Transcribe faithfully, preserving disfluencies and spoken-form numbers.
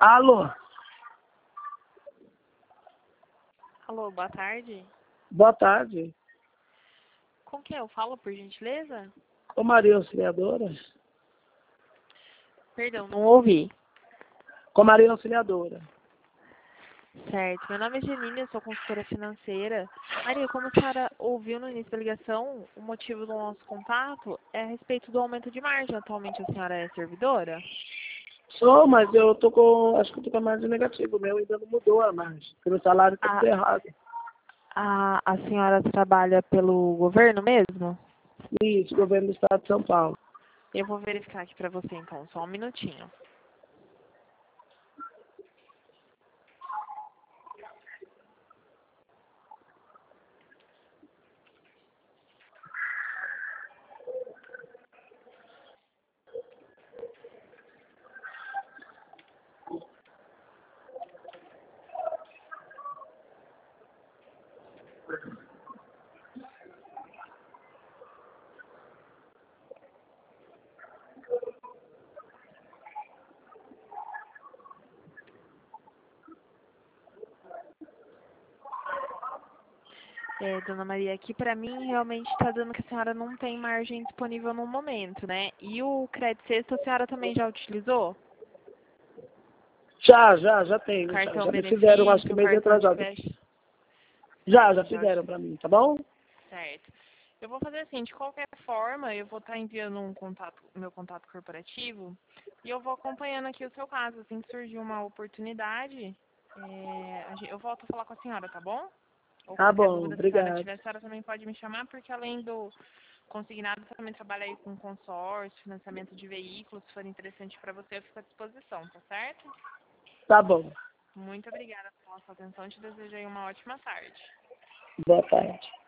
Alô? Alô, boa tarde. Boa tarde. Com quem eu falo, por gentileza? Com Maria Auxiliadora? Perdão, não ouvi. Com Maria Auxiliadora. Certo. Meu nome é Janine, eu sou consultora financeira. Maria, como a senhora ouviu no início da ligação, o motivo do nosso contato é a respeito do aumento de margem. Atualmente a senhora é servidora? Sou, mas eu tô com. Acho que eu tô com a margem negativa. O meu ainda não mudou a margem. Porque o salário tá tudo A, errado. a, a senhora trabalha pelo governo mesmo? Isso, governo do estado de São Paulo. Eu vou verificar aqui para você então, só um minutinho. É, dona Maria, aqui para mim realmente está dando que a senhora não tem margem disponível no momento, né? E o crédito sexto a senhora também já utilizou? Já, já, já tenho. Já, Cartão já me fizeram, acho que benefício, mês cartão de atrasado. crédito? Já, já Certo, já fizeram pra utilizou. mim, tá bom? Certo. Eu vou fazer assim, de qualquer forma, eu vou estar enviando um contato, meu contato corporativo e eu vou acompanhando aqui o seu caso. Assim que surgir uma oportunidade, é, a gen- eu volto a falar com a senhora, tá bom? Ou Tá qualquer bom, dúvida que a senhora obrigado. tiver, a senhora também pode me chamar, porque além do consignado, eu também trabalho aí com consórcio, financiamento de veículos. Se for interessante para você, eu fico à disposição, tá certo? Tá bom. Muito obrigada pela sua atenção. Te desejo aí uma ótima tarde. Boa tarde.